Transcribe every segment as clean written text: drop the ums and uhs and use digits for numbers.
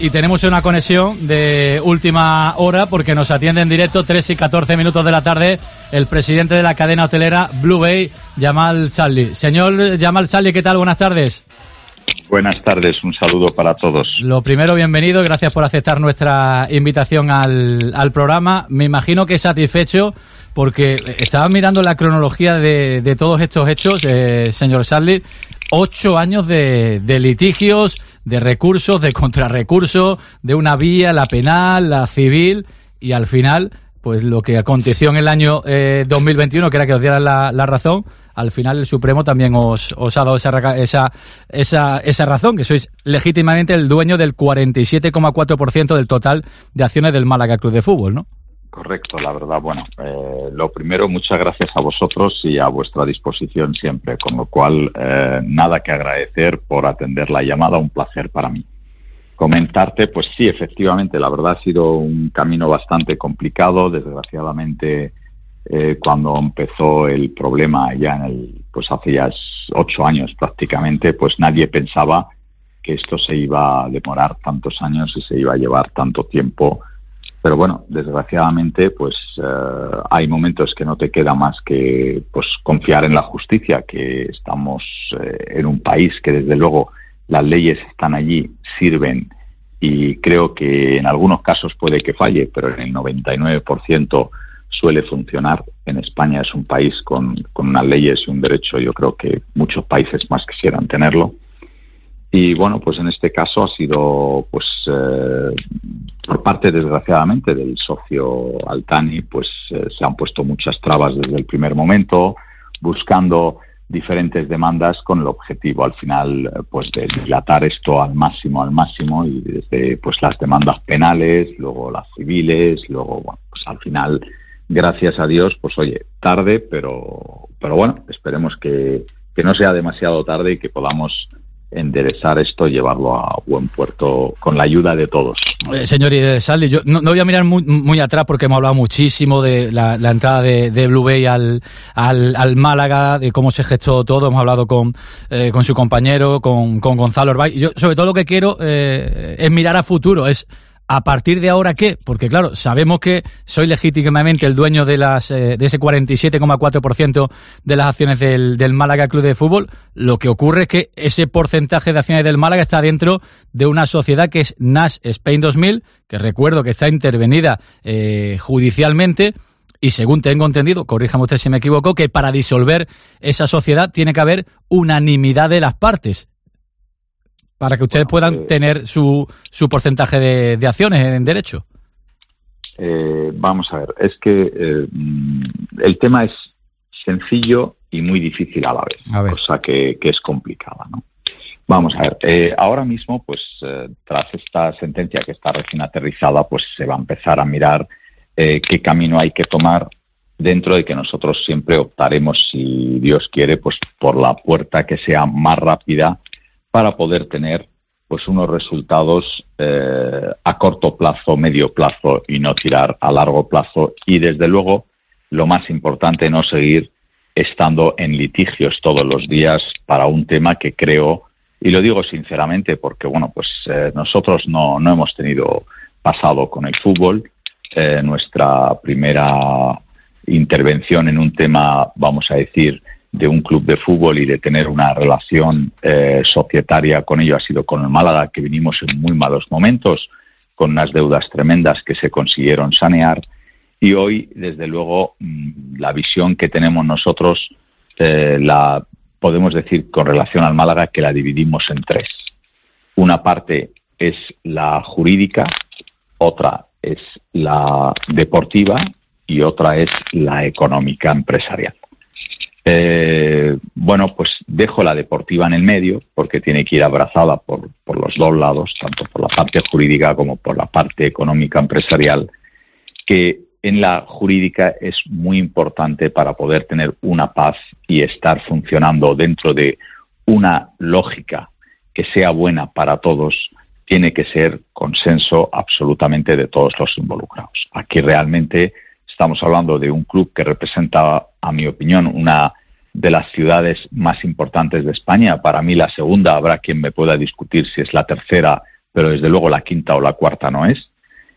Y tenemos una conexión de última hora porque nos atiende en directo 3 y 14 minutos de la tarde el presidente de la cadena hotelera Blue Bay, Jamal Salih. Señor Jamal Salih, ¿qué tal? Buenas tardes. Buenas tardes, un saludo para todos. Lo primero, bienvenido, gracias por aceptar nuestra invitación al programa. Me imagino que satisfecho porque estaba mirando la cronología de todos estos hechos, señor Salih. 8 años de litigios, de recursos, de contrarrecursos, de una vía, la penal, la civil, y al final, pues lo que aconteció en el año 2021, que era que os dieran la razón, al final el Supremo también os ha dado esa razón, que sois legítimamente el dueño del 47,4% del total de acciones del Málaga Club de Fútbol, ¿no? Correcto, la verdad. Bueno, lo primero, muchas gracias a vosotros y a vuestra disposición siempre, con lo cual nada que agradecer por atender la llamada, un placer para mí. Comentarte, pues sí, efectivamente, la verdad ha sido un camino bastante complicado, desgraciadamente cuando empezó el problema ya pues hace ya 8 años prácticamente, pues nadie pensaba que esto se iba a demorar tantos años y se iba a llevar tanto tiempo. Pero bueno, desgraciadamente, pues hay momentos que no te queda más que pues confiar en la justicia, que estamos en un país que desde luego las leyes están allí, sirven, y creo que en algunos casos puede que falle, pero en el 99% suele funcionar. En España es un país con unas leyes y un derecho, yo creo que muchos países más quisieran tenerlo. Y bueno, pues en este caso ha sido, pues por parte, desgraciadamente, del socio Altani, pues se han puesto muchas trabas desde el primer momento, buscando diferentes demandas con el objetivo, al final, pues de dilatar esto al máximo, y desde pues las demandas penales, luego las civiles, luego, bueno, pues al final, gracias a Dios, pues oye, tarde, pero bueno, esperemos que no sea demasiado tarde y que podamos enderezar esto y llevarlo a buen puerto con la ayuda de todos. Señor Salih, yo no voy a mirar muy atrás porque hemos hablado muchísimo de la entrada de Blue Bay al Málaga, de cómo se gestó todo. Hemos hablado con su compañero, con Gonzalo Orbay. Yo sobre todo lo que quiero es mirar a futuro, es ¿a partir de ahora qué? Porque claro, sabemos que soy legítimamente el dueño de ese 47,4% de las acciones del Málaga Club de Fútbol. Lo que ocurre es que ese porcentaje de acciones del Málaga está dentro de una sociedad que es Nash Spain 2000, que recuerdo que está intervenida judicialmente, y según tengo entendido, corríjame usted si me equivoco, que para disolver esa sociedad tiene que haber unanimidad de las partes, para que ustedes puedan tener su porcentaje de acciones en derecho. Vamos a ver, es que el tema es sencillo y muy difícil a la vez, cosa que es complicada, ¿no? Vamos a ver, ahora mismo, pues tras esta sentencia que está recién aterrizada, pues se va a empezar a mirar qué camino hay que tomar, dentro de que nosotros siempre optaremos, si Dios quiere, pues por la puerta que sea más rápida, para poder tener pues unos resultados a corto plazo, medio plazo, y no tirar a largo plazo. Y desde luego, lo más importante, no seguir estando en litigios todos los días para un tema que creo, y lo digo sinceramente, porque bueno, pues nosotros no hemos tenido pasado con el fútbol. Nuestra primera intervención en un tema, vamos a decir, de un club de fútbol y de tener una relación societaria con ello ha sido con el Málaga, que vinimos en muy malos momentos, con unas deudas tremendas que se consiguieron sanear, y hoy, desde luego, la visión que tenemos nosotros, la podemos decir con relación al Málaga que la dividimos en 3. Una parte es la jurídica, otra es la deportiva y otra es la económica empresarial. Bueno, pues dejo la deportiva en el medio porque tiene que ir abrazada por los dos lados, tanto por la parte jurídica como por la parte económica empresarial, que en la jurídica es muy importante para poder tener una paz y estar funcionando dentro de una lógica que sea buena para todos. Tiene que ser consenso absolutamente de todos los involucrados. Aquí realmente estamos hablando de un club que representa, a mi opinión, una de las ciudades más importantes de España. Para mí la segunda, habrá quien me pueda discutir si es la tercera pero desde luego la quinta o la cuarta no es.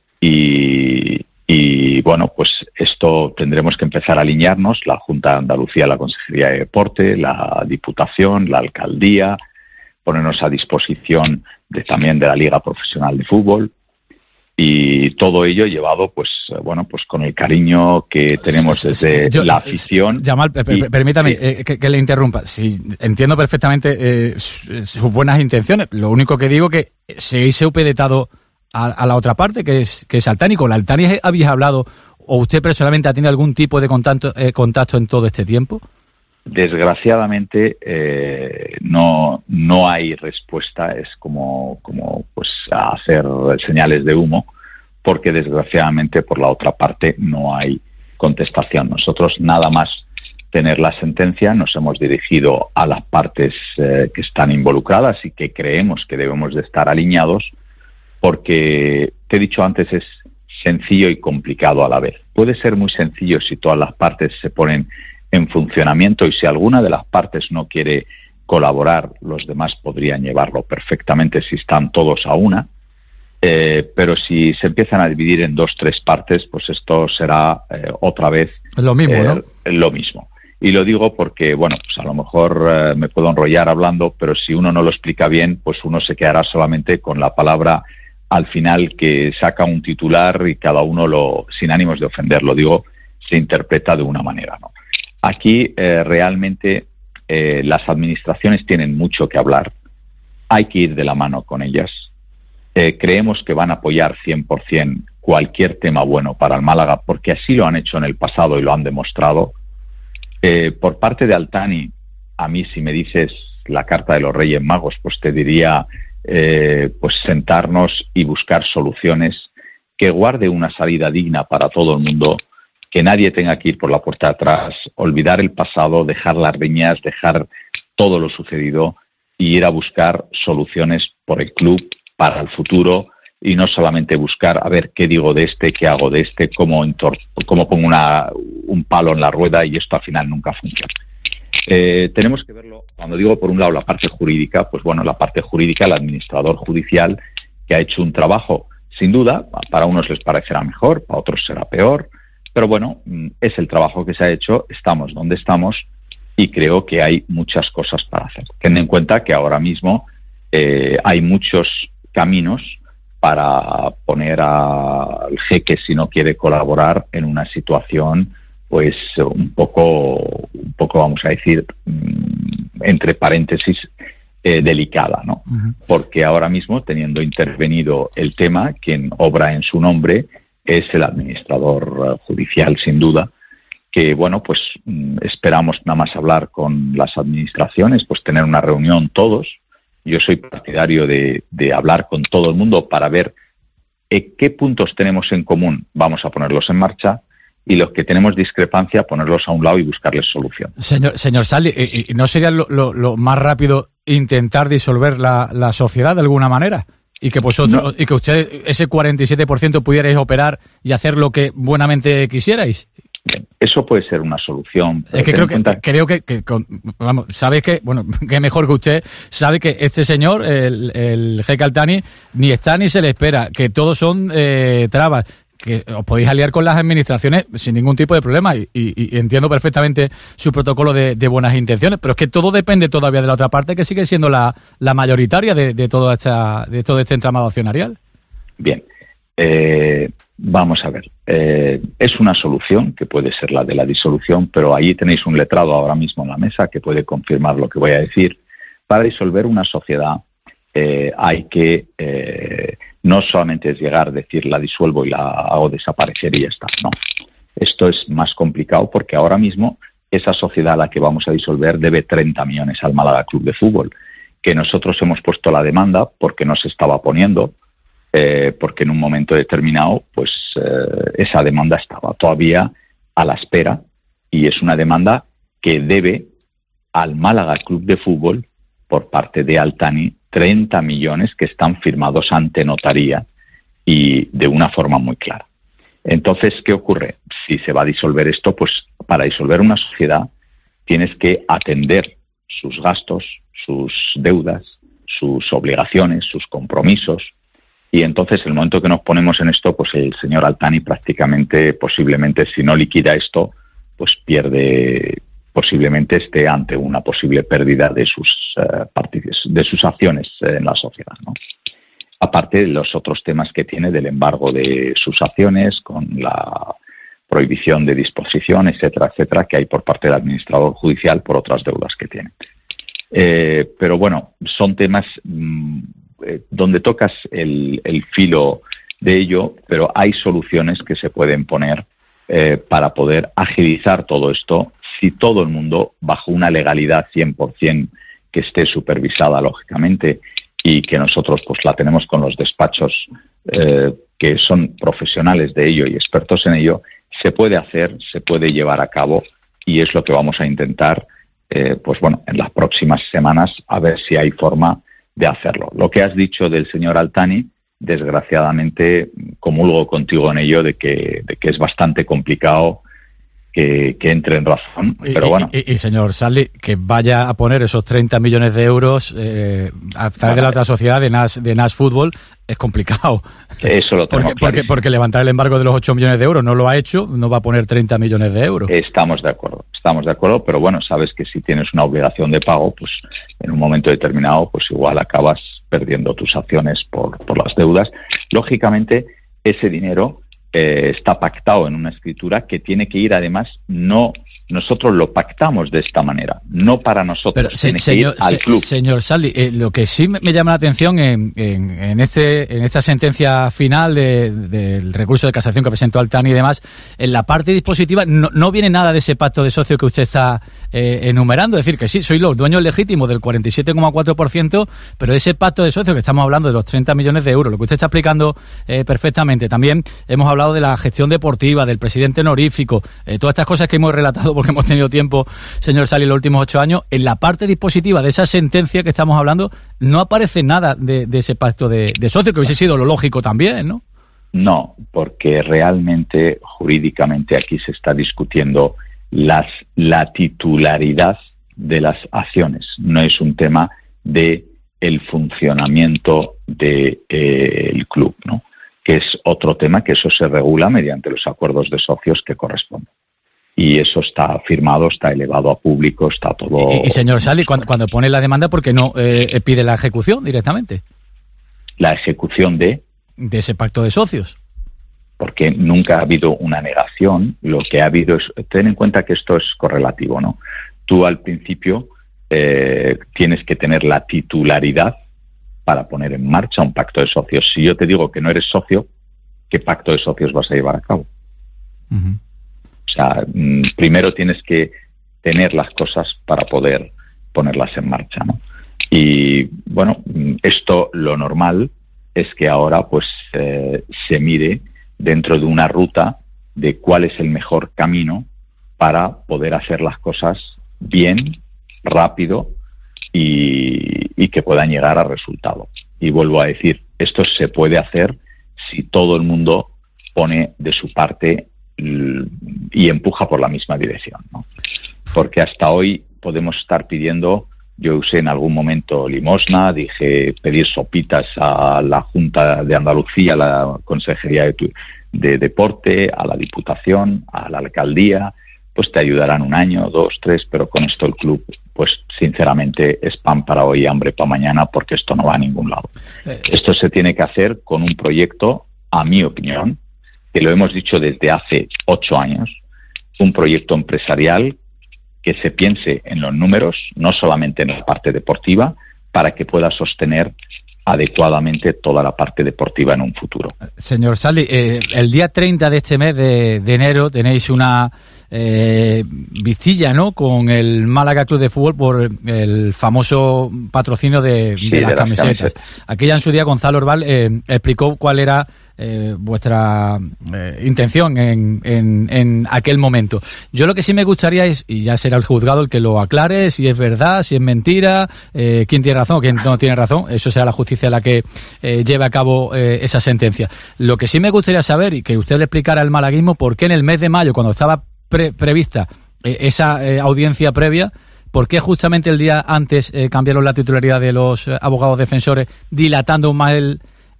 Y bueno, pues esto tendremos que empezar a alinearnos, la Junta de Andalucía, la Consejería de Deporte, la Diputación, la Alcaldía, ponernos a disposición también de la Liga Profesional de Fútbol, y todo ello llevado pues con el cariño que tenemos desde la afición. Yamal, permítame que le interrumpa. Sí, entiendo perfectamente sus buenas intenciones. Lo único que digo que seguís upedetado a la otra parte, que es Altani. ¿Con Altani habéis hablado o usted personalmente ha tenido algún tipo de contacto en todo este tiempo? Desgraciadamente no hay respuesta, es como pues hacer señales de humo, porque desgraciadamente por la otra parte no hay contestación. Nosotros nada más tener la sentencia nos hemos dirigido a las partes que están involucradas y que creemos que debemos de estar alineados, porque te he dicho antes, es sencillo y complicado a la vez. Puede ser muy sencillo si todas las partes se ponen en funcionamiento, y si alguna de las partes no quiere colaborar, los demás podrían llevarlo perfectamente si están todos a una, pero si se empiezan a dividir en 2, 3 partes, pues esto será otra vez lo mismo, ¿no? Lo mismo. Y lo digo porque, bueno, pues a lo mejor me puedo enrollar hablando, pero si uno no lo explica bien, pues uno se quedará solamente con la palabra al final que saca un titular y cada uno sin ánimos de ofender, lo digo, se interpreta de una manera, ¿no? Aquí realmente las administraciones tienen mucho que hablar, hay que ir de la mano con ellas. Creemos que van a apoyar 100% cualquier tema bueno para el Málaga, porque así lo han hecho en el pasado y lo han demostrado. Por parte de Altani, a mí si me dices la carta de los Reyes Magos, pues te diría pues sentarnos y buscar soluciones que guarde una salida digna para todo el mundo, que nadie tenga que ir por la puerta de atrás, olvidar el pasado, dejar las riñas, dejar todo lo sucedido y ir a buscar soluciones por el club para el futuro, y no solamente buscar a ver qué digo de este, qué hago de este, cómo pongo un palo en la rueda, y esto al final nunca funciona. Tenemos que verlo, cuando digo por un lado la parte jurídica, pues bueno, la parte jurídica, el administrador judicial que ha hecho un trabajo, sin duda, para unos les parecerá mejor, para otros será peor, pero bueno, es el trabajo que se ha hecho, estamos donde estamos y creo que hay muchas cosas para hacer. Ten en cuenta que ahora mismo hay muchos caminos para poner al jeque, si no quiere colaborar, en una situación pues un poco vamos a decir, entre paréntesis, delicada, ¿no? Uh-huh. Porque ahora mismo, teniendo intervenido el tema, quien obra en su nombre es el administrador judicial, sin duda, que bueno, pues esperamos nada más hablar con las administraciones, pues tener una reunión todos. Yo soy partidario de hablar con todo el mundo para ver qué puntos tenemos en común, vamos a ponerlos en marcha, y los que tenemos discrepancia, ponerlos a un lado y buscarles solución. Señor Saldi, ¿no sería lo más rápido intentar disolver la sociedad de alguna manera? Y que vosotros, no, y que usted, ese 47% pudierais operar y hacer lo que buenamente quisierais. Eso puede ser una solución. Es que creo que vamos, sabes que, bueno, que mejor que usted, sabe que este señor, el jeque Altani, ni está ni se le espera, que todos son trabas, que os podéis aliar con las administraciones sin ningún tipo de problema, y entiendo perfectamente su protocolo de buenas intenciones, pero es que todo depende todavía de la otra parte, que sigue siendo la mayoritaria de todo este entramado accionarial. Bien, vamos a ver, es una solución que puede ser la de la disolución, pero ahí tenéis un letrado ahora mismo en la mesa que puede confirmar lo que voy a decir. Para disolver una sociedad hay que no solamente es llegar a decir la disuelvo y la hago desaparecer y ya está, no. Esto es más complicado, porque ahora mismo esa sociedad a la que vamos a disolver debe 30 millones al Málaga Club de Fútbol, que nosotros hemos puesto la demanda porque no se estaba poniendo, porque en un momento determinado pues esa demanda estaba todavía a la espera, y es una demanda que debe al Málaga Club de Fútbol por parte de Altani 30 millones que están firmados ante notaría y de una forma muy clara. Entonces, ¿qué ocurre? Si se va a disolver esto, pues para disolver una sociedad tienes que atender sus gastos, sus deudas, sus obligaciones, sus compromisos, Y entonces, el momento que nos ponemos en esto, pues el señor Al-Thani prácticamente, posiblemente, si no liquida esto, pues pierde, posiblemente esté ante una posible pérdida de sus acciones en la sociedad, ¿no? Aparte de los otros temas que tiene del embargo de sus acciones, con la prohibición de disposición, etcétera, etcétera, que hay por parte del administrador judicial por otras deudas que tiene. Pero bueno, son temas donde tocas el filo de ello, pero hay soluciones que se pueden poner para poder agilizar todo esto, si todo el mundo, bajo una legalidad 100% que esté supervisada, lógicamente, y que nosotros pues la tenemos con los despachos que son profesionales de ello y expertos en ello, se puede hacer, se puede llevar a cabo, y es lo que vamos a intentar pues bueno, en las próximas semanas, a ver si hay forma de hacerlo. Lo que has dicho del señor Al-Thani, desgraciadamente comulgo contigo en ello de que es bastante complicado que entre en razón, pero bueno. Y señor Sarli, que vaya a poner esos 30 millones de euros a través de la otra sociedad de NAS Fútbol es complicado. Eso lo tenemos porque levantar el embargo de los 8 millones de euros no lo ha hecho, no va a poner 30 millones de euros. Estamos de acuerdo, pero bueno, sabes que si tienes una obligación de pago, pues en un momento determinado, pues igual acabas perdiendo tus acciones por las deudas. Lógicamente, ese dinero está pactado en una escritura que tiene que ir, además, no nosotros lo pactamos de esta manera, no para nosotros, pero, tiene que ir al club. Señor Sarli, lo que sí me llama la atención en esta sentencia final del recurso de casación que presentó Al-Thani y demás, en la parte dispositiva no viene nada de ese pacto de socio que usted está enumerando, es decir, que sí, soy los dueños legítimos del 47,4%, pero de ese pacto de socio que estamos hablando de los 30 millones de euros, lo que usted está explicando perfectamente. También hemos hablado de la gestión deportiva, del presidente honorífico, todas estas cosas que hemos relatado porque hemos tenido tiempo, señor Sarli, los últimos 8 años. En la parte dispositiva de esa sentencia que estamos hablando no aparece nada de ese pacto de socio, que hubiese sido lo lógico también, ¿no? No, porque realmente, jurídicamente, aquí se está discutiendo la titularidad de las acciones. No es un tema de el funcionamiento del club, ¿no? Que es otro tema, que eso se regula mediante los acuerdos de socios que corresponden. Y eso está firmado, está elevado a público, está todo... Y señor Sarli, cuando pone la demanda, ¿por qué no pide la ejecución directamente? ¿La ejecución de ese pacto de socios? Porque nunca ha habido una negación. Lo que ha habido es... Ten en cuenta que esto es correlativo, ¿no? Tú al principio tienes que tener la titularidad para poner en marcha un pacto de socios. Si yo te digo que no eres socio, ¿qué pacto de socios vas a llevar a cabo? Uh-huh. O sea, primero tienes que tener las cosas para poder ponerlas en marcha, ¿no? Y bueno, esto lo normal es que ahora pues se mire dentro de una ruta de cuál es el mejor camino para poder hacer las cosas bien, rápido y que puedan llegar a resultado. Y vuelvo a decir, esto se puede hacer si todo el mundo pone de su parte y empuja por la misma dirección, ¿no? Porque hasta hoy podemos estar pidiendo, yo usé en algún momento limosna, dije pedir sopitas a la Junta de Andalucía, a la Consejería de Deporte, a la Diputación, a la Alcaldía, pues te ayudarán 1 año, 2, 3, pero con esto el club, pues sinceramente es pan para hoy, hambre para mañana, porque esto no va a ningún lado. Esto se tiene que hacer con un proyecto, a mi opinión, que lo hemos dicho desde hace 8 años, un proyecto empresarial que se piense en los números, no solamente en la parte deportiva, para que pueda sostener adecuadamente toda la parte deportiva en un futuro. Señor Sarli, el día 30 de este mes de enero tenéis una visilla, ¿no?, con el Málaga Club de Fútbol por el famoso patrocinio de las camisetas. Aquella en su día Gonzalo Orbal explicó cuál era vuestra intención en aquel momento. Yo lo que sí me gustaría es, y ya será el juzgado el que lo aclare, si es verdad, si es mentira, quién tiene razón o quién no tiene razón, eso será la justicia la que lleve a cabo esa sentencia. Lo que sí me gustaría saber, y que usted le explicara al malaguismo, por qué en el mes de mayo, cuando estaba prevista esa audiencia previa, ¿por qué justamente el día antes cambiaron la titularidad de los abogados defensores, dilatando más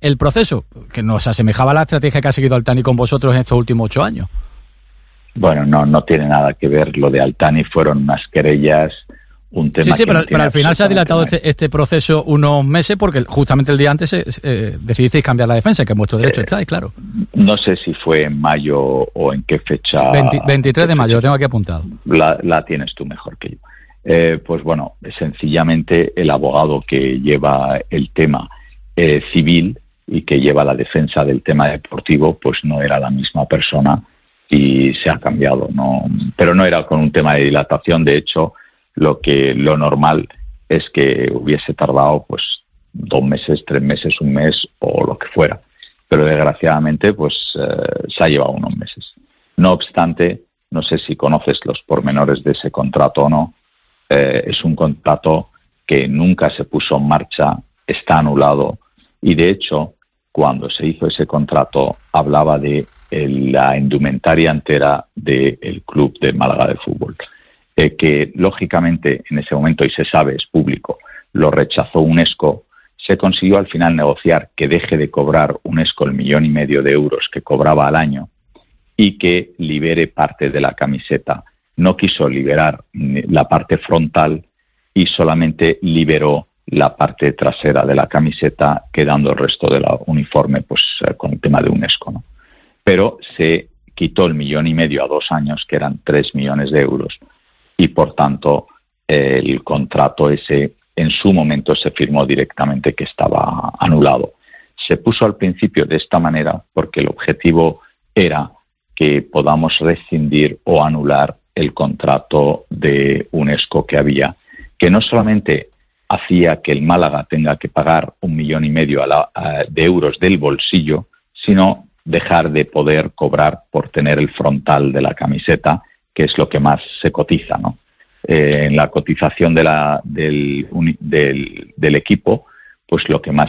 el proceso, que nos asemejaba a la estrategia que ha seguido Altani con vosotros en estos últimos 8 años. Bueno, no tiene nada que ver. Lo de Altani fueron unas querellas, un tema. Sí, pero al final se ha dilatado este proceso unos meses porque justamente el día antes decidisteis cambiar la defensa, que en vuestro derecho está, claro. No sé si fue en mayo o en qué fecha. 23 de mayo, lo tengo aquí apuntado. La tienes tú mejor que yo. Pues bueno, sencillamente el abogado que lleva el tema civil y que lleva la defensa del tema deportivo, pues no era la misma persona y se ha cambiado, ¿no? Pero no era con un tema de dilatación. De hecho, lo normal es que hubiese tardado pues 2 meses, 3 meses, 1 mes o lo que fuera. Pero desgraciadamente pues se ha llevado unos meses. No obstante, no sé si conoces los pormenores de ese contrato o no. Es un contrato que nunca se puso en marcha, está anulado y de hecho cuando se hizo ese contrato hablaba de la indumentaria entera del club de Málaga de fútbol. Que lógicamente en ese momento, y se sabe, es público, lo rechazó UNESCO. Se consiguió al final negociar que deje de cobrar UNESCO 1,5 millones de euros que cobraba al año y que libere parte de la camiseta. No quiso liberar la parte frontal y solamente liberó la parte trasera de la camiseta, quedando el resto del uniforme pues con el tema de UNESCO, ¿no? Pero se quitó 1,5 millones a 2 años, que eran 3 millones de euros, y por tanto el contrato ese en su momento se firmó directamente que estaba anulado. Se puso al principio de esta manera porque el objetivo era que podamos rescindir o anular el contrato de UNESCO que había, que no solamente hacía que el Málaga tenga que pagar 1,5 millones de euros del bolsillo, sino dejar de poder cobrar por tener el frontal de la camiseta, que es lo que más se cotiza, ¿no? En la cotización del equipo, pues lo que más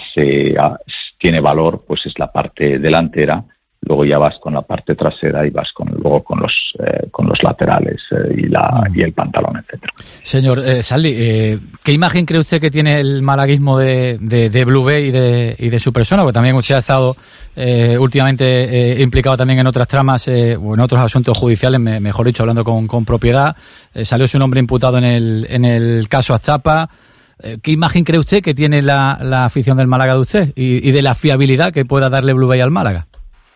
tiene valor pues es la parte delantera. Luego ya vas con la parte trasera y vas luego con los laterales y el pantalón, etcétera. Señor Saldi, ¿qué imagen cree usted que tiene el malaguismo de Blue Bay y de su persona? Porque también usted ha estado últimamente implicado también en otras tramas o en otros asuntos judiciales, mejor dicho, hablando con propiedad. Salió su nombre imputado en el caso Azapa. ¿Qué imagen cree usted que tiene la afición del Málaga de usted y de la fiabilidad que pueda darle Blue Bay al Málaga?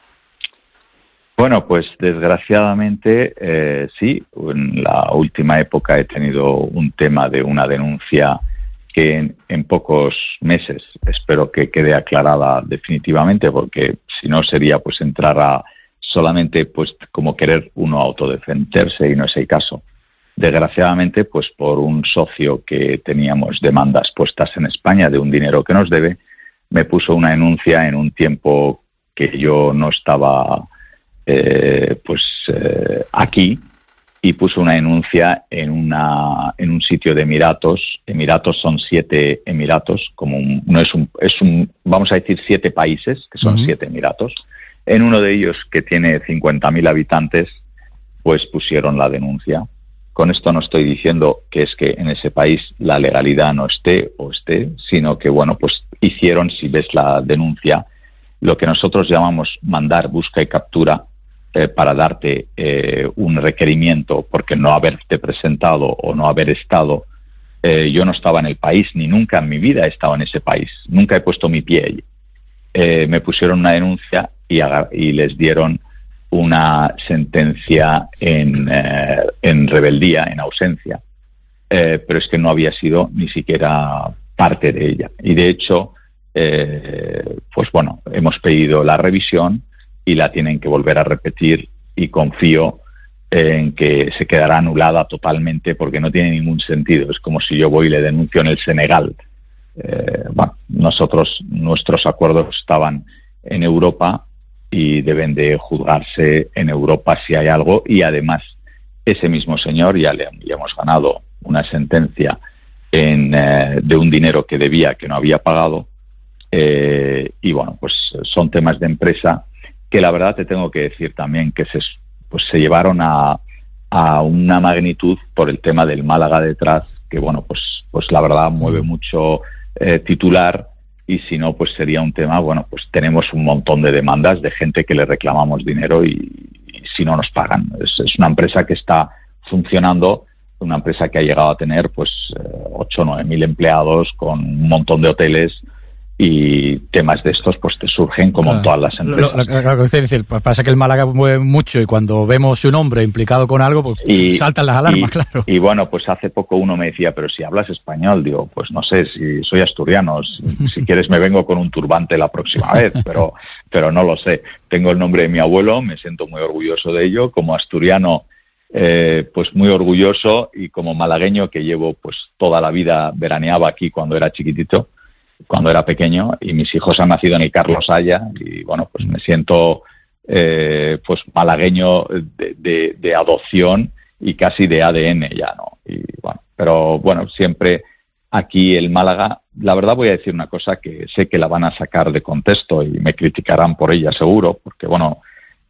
Bueno, pues desgraciadamente sí, en la última época he tenido un tema de una denuncia que en pocos meses espero que quede aclarada definitivamente, porque si no sería pues entrar a solamente pues como querer uno autodefenderse y no es el caso. Desgraciadamente pues por un socio que teníamos demandas puestas en España de un dinero que nos debe, me puso una denuncia en un tiempo que yo no estaba aquí, y puso una denuncia en un sitio de Emiratos. Emiratos son 7 emiratos, vamos a decir 7 países, que son 7 emiratos. En uno de ellos, que tiene 50.000 habitantes, pues pusieron la denuncia. Con esto no estoy diciendo que es que en ese país la legalidad no esté, sino que bueno, pues hicieron, si ves la denuncia, lo que nosotros llamamos mandar, busca y captura, para darte un requerimiento porque no haberte presentado o no haber estado. Yo no estaba en el país, ni nunca en mi vida he estado en ese país, nunca he puesto mi pie allí. Me pusieron una denuncia y les dieron una sentencia en rebeldía, en ausencia, pero es que no había sido ni siquiera parte de ella. Y de hecho, pues bueno, hemos pedido la revisión y la tienen que volver a repetir, y confío en que se quedará anulada totalmente porque no tiene ningún sentido. Es como si yo voy y le denuncio en el Senegal. Nuestros acuerdos estaban en Europa y deben de juzgarse en Europa si hay algo, y además ese mismo señor ya hemos ganado una sentencia de un dinero que debía, que no había pagado, y bueno, pues son temas de empresa que la verdad te tengo que decir también que se llevaron a una magnitud por el tema del Málaga detrás, que bueno, pues la verdad mueve mucho titular, y si no, pues sería un tema, bueno, pues tenemos un montón de demandas de gente que le reclamamos dinero y si no nos pagan. Es una empresa que está funcionando, una empresa que ha llegado a tener pues 8 o 9 mil empleados con un montón de hoteles, y temas de estos pues te surgen como en todas las empresas. Claro, es decir, pasa que el Málaga mueve mucho y cuando vemos su nombre implicado con algo, pues saltan las alarmas, claro. Y bueno, pues hace poco uno me decía, pero si hablas español, digo, pues no sé, si soy asturiano, si quieres me vengo con un turbante la próxima vez, pero no lo sé. Tengo el nombre de mi abuelo, me siento muy orgulloso de ello, como asturiano pues muy orgulloso, y como malagueño que llevo pues toda la vida, veraneaba aquí cuando era chiquitito, cuando era pequeño, y mis hijos han nacido en el Carlos Haya, y bueno, pues me siento pues malagueño de adopción y casi de ADN ya, ¿no? Y bueno, pero bueno, siempre aquí el Málaga, la verdad voy a decir una cosa que sé que la van a sacar de contexto y me criticarán por ella seguro, porque bueno,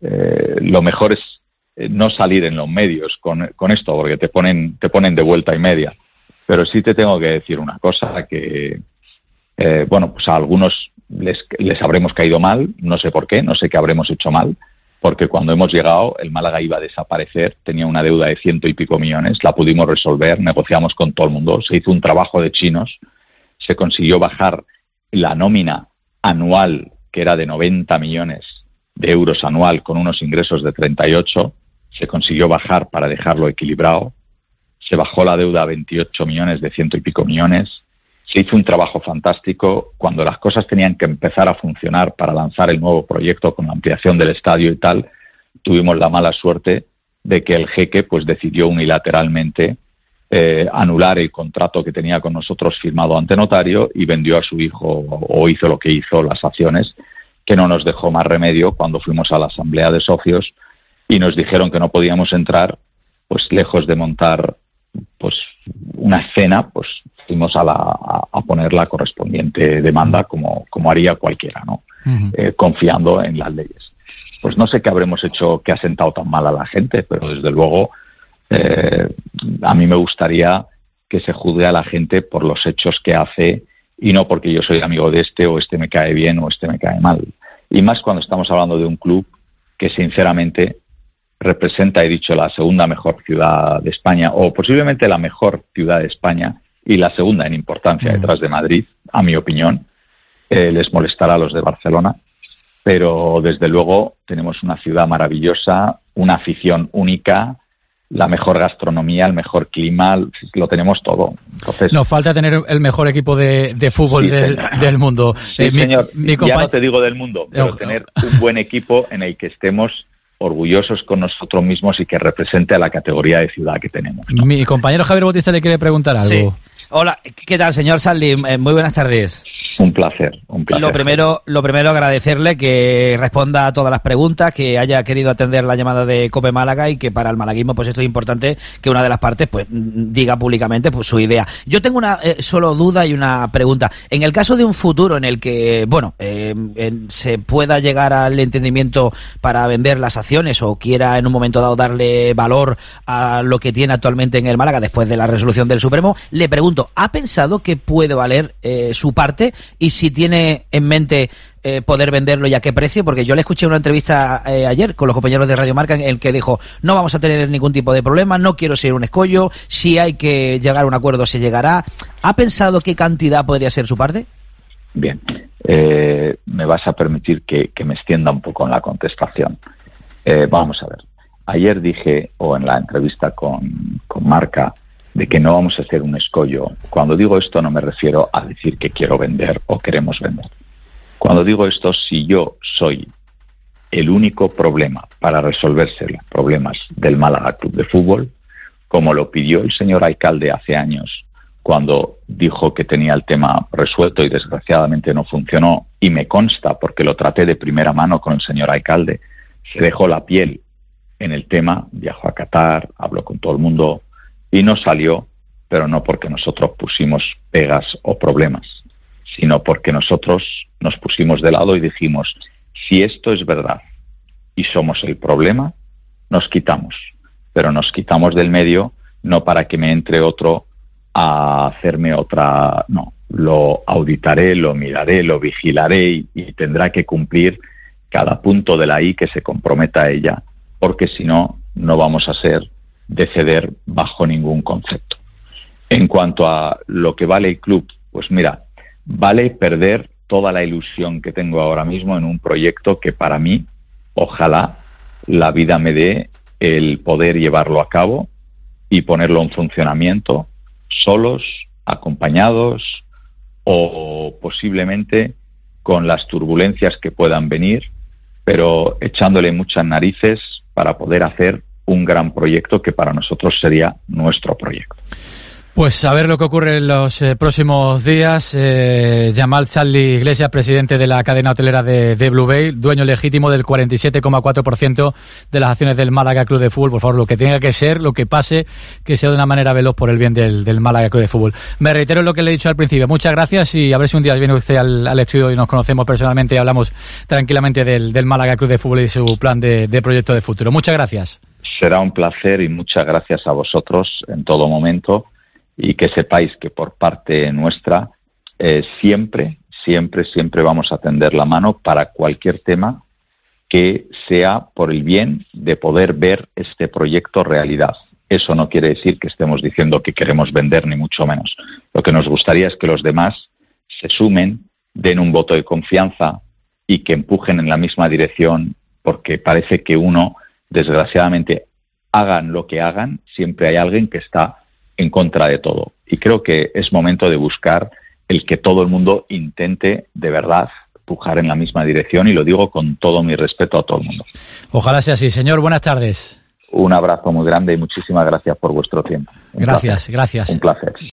lo mejor es no salir en los medios con esto, porque te ponen de vuelta y media. Pero sí te tengo que decir una cosa, que bueno, pues a algunos les habremos caído mal, no sé por qué, no sé qué habremos hecho mal, porque cuando hemos llegado el Málaga iba a desaparecer, tenía una deuda de 100 y pico millones, la pudimos resolver, negociamos con todo el mundo, se hizo un trabajo de chinos, se consiguió bajar la nómina anual, que era de 90 millones de euros anual, con unos ingresos de 38, se consiguió bajar para dejarlo equilibrado, se bajó la deuda a 28 millones de 100 y pico millones, se hizo un trabajo fantástico. Cuando las cosas tenían que empezar a funcionar para lanzar el nuevo proyecto con la ampliación del estadio y tal, tuvimos la mala suerte de que el jeque pues decidió unilateralmente anular el contrato que tenía con nosotros firmado ante notario y vendió a su hijo, o hizo lo que hizo, las acciones, que no nos dejó más remedio cuando fuimos a la asamblea de socios y nos dijeron que no podíamos entrar, pues lejos de montar pues una escena, pues fuimos a poner la correspondiente demanda como haría cualquiera, ¿no? Uh-huh. Confiando en las leyes. Pues no sé qué habremos hecho que ha sentado tan mal a la gente, pero desde luego a mí me gustaría que se juzgue a la gente por los hechos que hace y no porque yo soy amigo de este o este me cae bien o este me cae mal. Y más cuando estamos hablando de un club que sinceramente representa, he dicho, la segunda mejor ciudad de España, o posiblemente la mejor ciudad de España y la segunda en importancia detrás de Madrid, a mi opinión. Les molestará a los de Barcelona, pero desde luego tenemos una ciudad maravillosa, una afición única, la mejor gastronomía, el mejor clima, lo tenemos todo. Entonces, nos falta tener el mejor equipo de fútbol del mundo. Sí, señor, ya no te digo del mundo, pero tener un buen equipo en el que estemos orgullosos con nosotros mismos y que represente a la categoría de ciudad que tenemos, ¿no? Mi compañero Javier Bautista le quiere preguntar algo. Sí. Hola, ¿qué tal, señor Sanli? Muy buenas tardes. Un placer. Lo primero agradecerle que responda a todas las preguntas, que haya querido atender la llamada de COPE Málaga y que para el malaguismo pues esto es importante que una de las partes pues diga públicamente pues su idea. Yo tengo una solo duda y una pregunta. En el caso de un futuro en el que, bueno, se pueda llegar al entendimiento para vender las acciones o quiera en un momento dado darle valor a lo que tiene actualmente en el Málaga después de la resolución del Supremo, le pregunto, ¿ha pensado que puede valer su parte y si tiene en mente poder venderlo y a qué precio? Porque yo le escuché una entrevista ayer con los compañeros de Radio Marca en el que dijo, no vamos a tener ningún tipo de problema, no quiero ser un escollo, si hay que llegar a un acuerdo se llegará. ¿Ha pensado qué cantidad podría ser su parte? Bien, me vas a permitir que me extienda un poco en la contestación. Vamos a ver, ayer dije, o en la entrevista con Marca, de que no vamos a hacer un escollo. Cuando digo esto no me refiero a decir que quiero vender o queremos vender. Cuando digo esto, si yo soy el único problema para resolverse los problemas del Málaga Club de Fútbol, como lo pidió el señor alcalde hace años, cuando dijo que tenía el tema resuelto y desgraciadamente no funcionó, y me consta porque lo traté de primera mano con el señor alcalde, se dejó la piel en el tema, viajó a Qatar, habló con todo el mundo, y no salió, pero no porque nosotros pusimos pegas o problemas, sino porque nosotros nos pusimos de lado y dijimos, si esto es verdad y somos el problema, nos quitamos. Pero nos quitamos del medio no para que me entre otro a hacerme otra... No, lo auditaré, lo miraré, lo vigilaré y tendrá que cumplir cada punto de la I que se comprometa a ella, porque si no, no vamos a ser de ceder bajo ningún concepto. En cuanto a lo que vale el club, pues mira, vale perder toda la ilusión que tengo ahora mismo en un proyecto que para mí, ojalá, la vida me dé el poder llevarlo a cabo y ponerlo en funcionamiento, solos, acompañados o posiblemente con las turbulencias que puedan venir, pero echándole muchas narices para poder hacer un gran proyecto que para nosotros sería nuestro proyecto. Pues a ver lo que ocurre en los próximos días. Jamal Charly Iglesias, presidente de la cadena hotelera de Blue Bay, dueño legítimo del 47,4% de las acciones del Málaga Club de Fútbol. Por favor, lo que tenga que ser, lo que pase, que sea de una manera veloz por el bien del Málaga Club de Fútbol. Me reitero lo que le he dicho al principio. Muchas gracias y a ver si un día viene usted al estudio y nos conocemos personalmente y hablamos tranquilamente del Málaga Club de Fútbol y su plan de proyecto de futuro. Muchas gracias. Será un placer y muchas gracias a vosotros en todo momento. Y que sepáis que por parte nuestra siempre vamos a tender la mano para cualquier tema que sea por el bien de poder ver este proyecto realidad. Eso no quiere decir que estemos diciendo que queremos vender, ni mucho menos. Lo que nos gustaría es que los demás se sumen, den un voto de confianza y que empujen en la misma dirección, porque parece que uno, desgraciadamente, hagan lo que hagan, siempre hay alguien que está en contra de todo. Y creo que es momento de buscar el que todo el mundo intente de verdad pujar en la misma dirección, y lo digo con todo mi respeto a todo el mundo. Ojalá sea así. Señor, buenas tardes. Un abrazo muy grande y muchísimas gracias por vuestro tiempo. Gracias. Un placer.